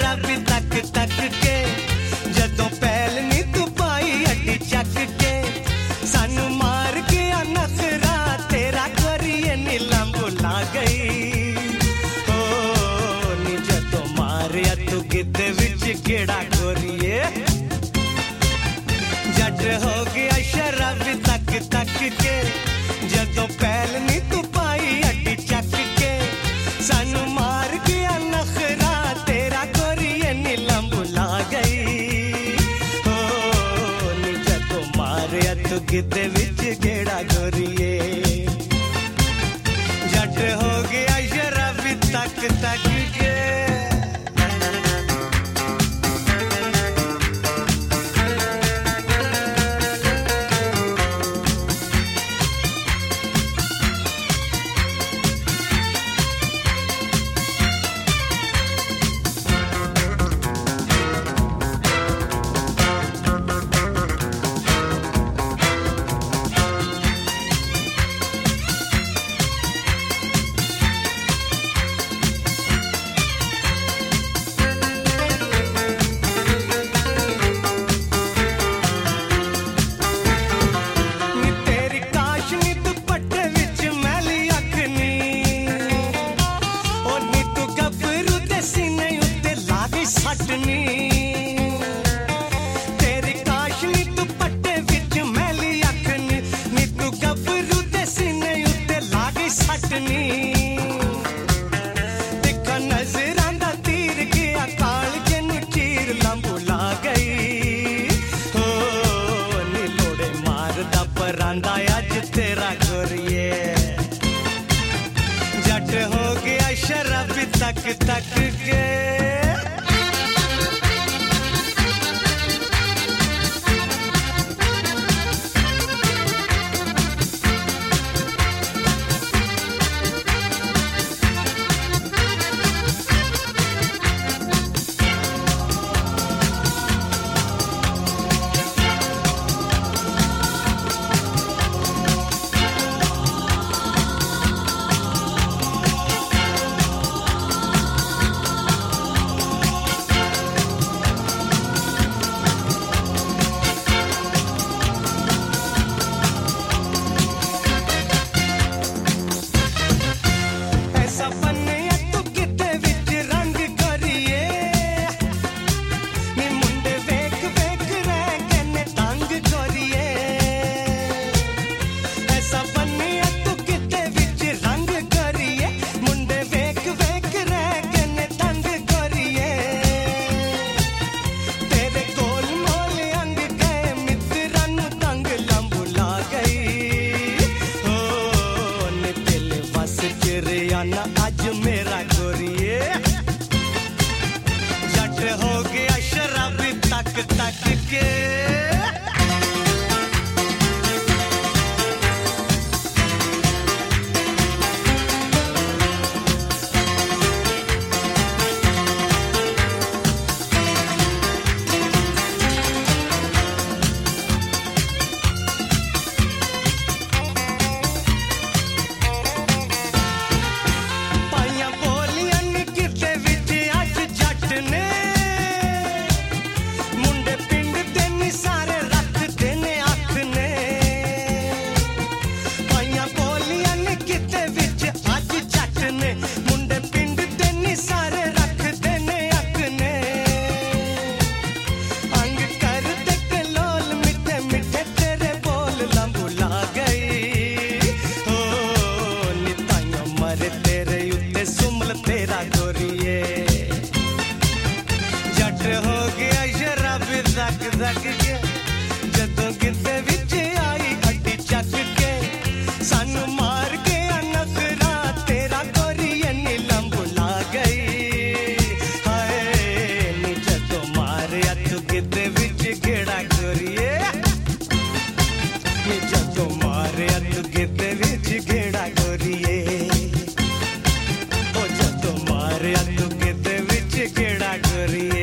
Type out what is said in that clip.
शराबी तक तक के जदों पहल नी तू पाई अड्डी चक के सानू मार गया नखरा तेरा करिए नीलम बुला गई ओ नी जदों मारिया तू गिद्दे विच गेड़ा गोरिए जट हो गया शराबी तक तक के जदों पहल नी तू पाई अड्डी चक के सानू मार गया नखरा तेरा गोरिए नीलम बुला गई ओ नी जदों मारिया तू गिद्दे विच गेड़ा गोरिए जट हो गया शराबी तक तक के तेरी काशनी दुपट्टे विच मैली अखनी नी तू गबरू दे सीने उत्ते लागी सटनी दिखा नजरां दा तीर गया कालजे नू चीर लंबू ला गई हो नी लोड़े मारदा परांदा अज तेरा गोरिए जट हो गया शराबी तक तक के आज मेरा गोरिए जट हो गया शराबी तक तक के जदों गिद्दे विच आई अड्डी चक के सानू मार गया नखरा तेरा गोरिए नीलम बुला गई हाय नी जदों मारिया तू गिद्दे विच गेड़ा गोरिए नी जदों मारिया तू गिद्दे विच गेड़ा गोरिए ओ जदों मारिया तू गिद्दे विच गेड़ा गोरिए